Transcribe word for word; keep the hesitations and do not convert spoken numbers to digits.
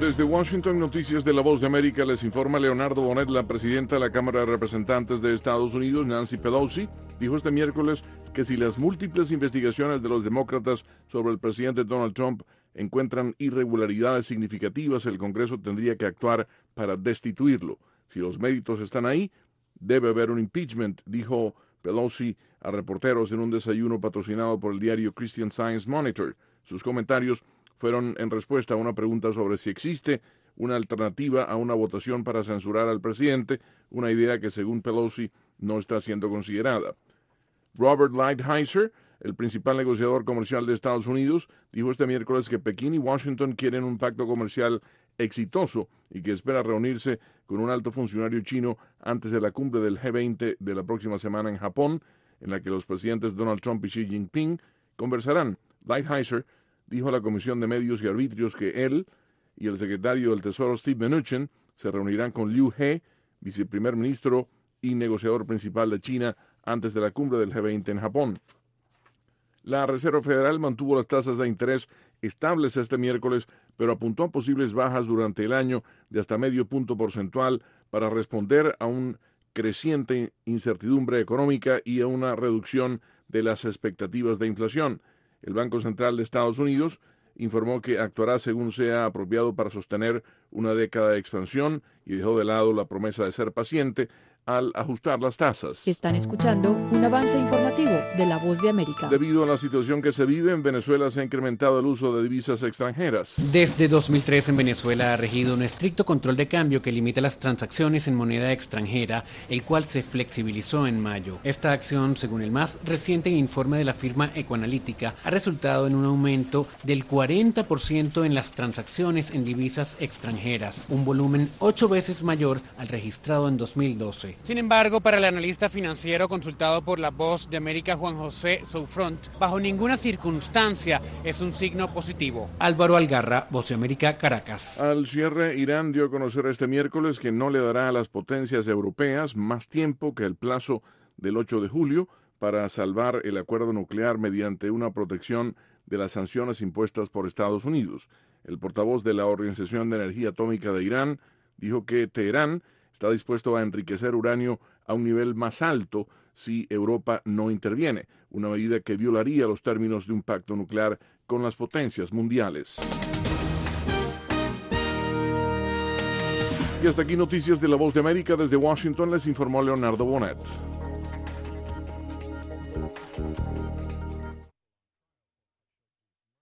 Desde Washington, Noticias de la Voz de América, les informa Leonardo Bonet. La presidenta de la Cámara de Representantes de Estados Unidos, Nancy Pelosi, dijo este miércoles que si las múltiples investigaciones de los demócratas sobre el presidente Donald Trump encuentran irregularidades significativas, el Congreso tendría que actuar para destituirlo. Si los méritos están ahí, debe haber un impeachment, dijo Pelosi a reporteros en un desayuno patrocinado por el diario Christian Science Monitor. Sus comentarios fueron en respuesta a una pregunta sobre si existe una alternativa a una votación para censurar al presidente, una idea que, según Pelosi, no está siendo considerada. Robert Lighthizer, el principal negociador comercial de Estados Unidos, dijo este miércoles que Pekín y Washington quieren un pacto comercial exitoso y que espera reunirse con un alto funcionario chino antes de la cumbre del G veinte de la próxima semana en Japón, en la que los presidentes Donald Trump y Xi Jinping conversarán. Lighthizer dijo a la Comisión de Medios y Arbitrios que él y el secretario del Tesoro Steve Mnuchin se reunirán con Liu He, viceprimer ministro y negociador principal de China, antes de la cumbre del G veinte en Japón. La Reserva Federal mantuvo las tasas de interés estables este miércoles, pero apuntó a posibles bajas durante el año de hasta medio punto porcentual para responder a una creciente incertidumbre económica y a una reducción de las expectativas de inflación. El Banco Central de Estados Unidos informó que actuará según sea apropiado para sostener una década de expansión y dejó de lado la promesa de ser paciente al ajustar las tasas. Están escuchando un avance informativo de La Voz de América. Debido a la situación que se vive en Venezuela, se ha incrementado el uso de divisas extranjeras. Desde dos mil tres en Venezuela ha regido un estricto control de cambio que limita las transacciones en moneda extranjera, el cual se flexibilizó en mayo. Esta acción, según el más reciente informe de la firma Ecoanalítica, ha resultado en un aumento del cuarenta por ciento en las transacciones en divisas extranjeras, un volumen ocho veces mayor al registrado en dos mil doce. Sin embargo, para el analista financiero consultado por La Voz de América, Juan José Soufront, bajo ninguna circunstancia es un signo positivo. Álvaro Algarra, Voz de América, Caracas. Al cierre, Irán dio a conocer este miércoles que no le dará a las potencias europeas más tiempo que el plazo del ocho de julio para salvar el acuerdo nuclear mediante una protección de las sanciones impuestas por Estados Unidos. El portavoz de la Organización de Energía Atómica de Irán dijo que Teherán está dispuesto a enriquecer uranio a un nivel más alto si Europa no interviene, una medida que violaría los términos de un pacto nuclear con las potencias mundiales. Y hasta aquí Noticias de la Voz de América. Desde Washington les informó Leonardo Bonet.